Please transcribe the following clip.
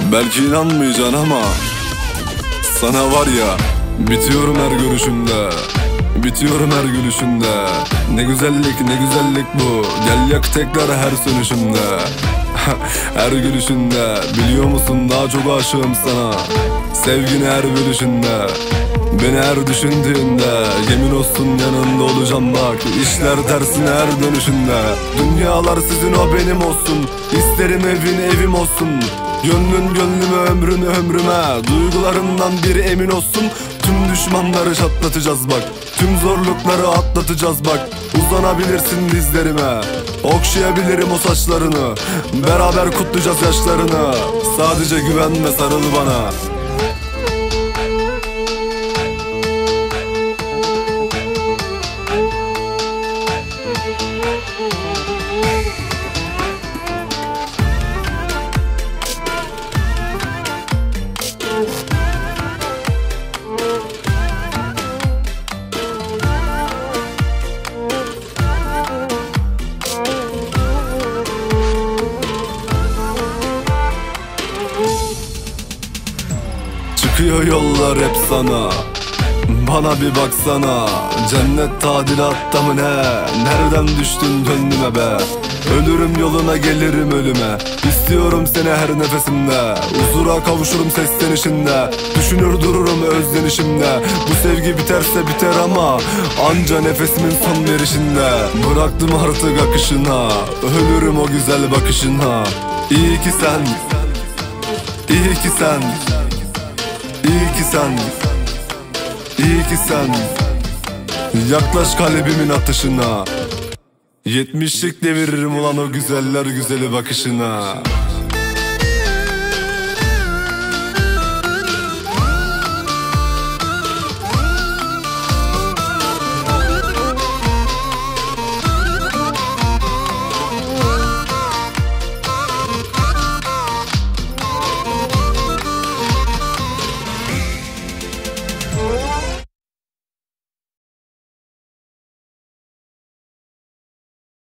Belki inanmayacaksın ama sana var ya, bitiyorum her görüşünde, bitiyorum her gülüşünde. Ne güzellik ne güzellik bu, gel yak tekrar her sönüşümde. Her gülüşünde, biliyor musun daha çok aşığım sana. Sevgini her bölüşünde, beni her düşündüğünde, yemin olsun yanında olacağım bak. İşler tersine her dönüşünde. Dünyalar sizin o benim olsun, İsterim evin evim olsun. Gönlün gönlüme ömrün ömrüme, duygularından bir emin olsun. Tüm düşmanları çatlatacağız bak, tüm zorlukları atlatacağız bak. Uzanabilirsin dizlerime, okşayabilirim o saçlarını, beraber kutlayacağız yaşlarını. Sadece güvenme, sarıl bana. Çıkıyor yollar hep sana, bana bir baksana. Cennet tadilatta mı ne? Nereden düştün gönlüme be? Ölürüm yoluna gelirim ölüme, İstiyorum seni her nefesimde. Huzura kavuşurum seslenişinde, düşünür dururum özlenişimde. Bu sevgi biterse biter ama anca nefesimin son verişinde. Bıraktım artık akışına, ölürüm o güzel bakışına. İyi ki sen, iyi ki sen, İyi ki sen, iyi ki sen. Yaklaş kalbimin atışına, 70'lik deviririm ulan o güzeller güzeli bakışına.